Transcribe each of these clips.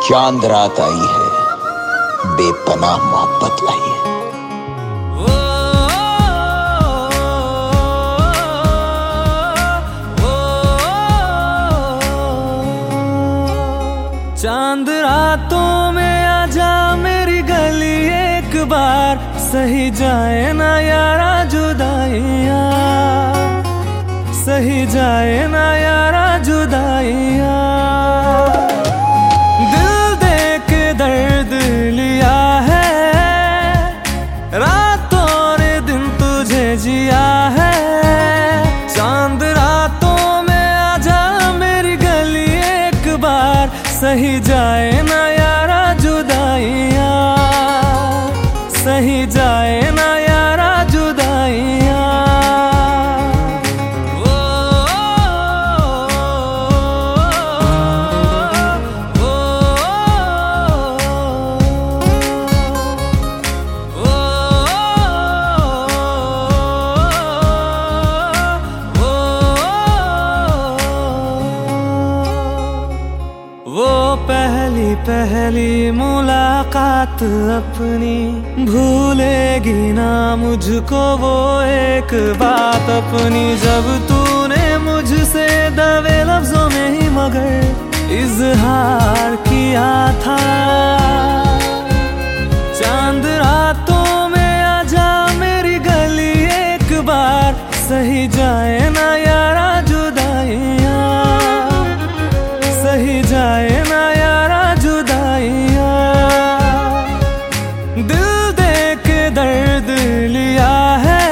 चांद रात आई है, बेपनाह मोहब्बत लाई है। चांद रातों में आजा मेरी गली एक बार, सही जाए ना यारा जुदाइयाँ, सही जाए ना यारा जुदाइयाँ। दिल दे के दर्द लिया है, रातों ने दिन तुझे जिया है। चांद रातों में आजा मेरी गली एक बार, सही जाए ना यारा जुदाइयाँ, सही जाए ना यारा जुदाइयाँ। वो पहली पहली मुलाकात अपनी, भूलेगी ना मुझको वो एक बात अपनी। जब तूने मुझसे दबे लफ्जों में ही मगर इजहार किया था। चांद रातों में आजा मेरी गली एक बार, सही जाए ना यारा जुदाइयाँ, सही जाए ना यारा जुदाइयाँ। दिल दे के दर्द लिया है,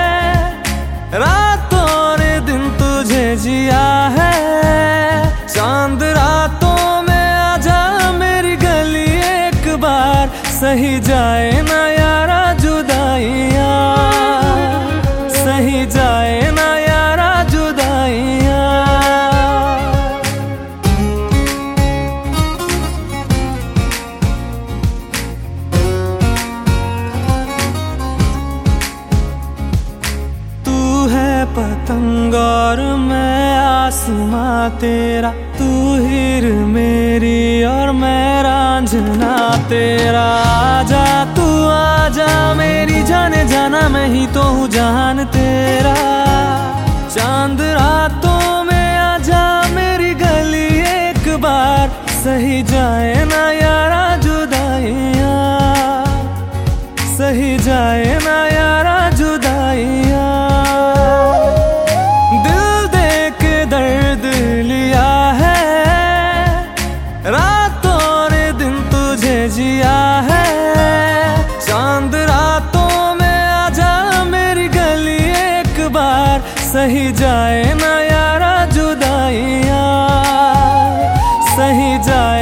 रातों ने दिन तुझे जिया है। चांद रातों में आजा मेरी गली एक बार, सही जाए ना यारा जुदाइयाँ, सही जाए ना यारा जुदाइयाँ। पतंग और मैं आसमां तेरा, तू हीर मेरी और मैं रांझना तेरा। आजा तू आजा मेरी जाने जाना, मैं ही तो हूँ जहान तेरा। चांद रातों में आजा मेरी गली एक बार, सही जाए ना यारा जुदाइयाँ, सही जाए ना यारा जुदाइयाँ। जिया है चांद रातों में आजा मेरी गली एक बार, सही जाए ना यारा जुदाइयाँ, सही जाए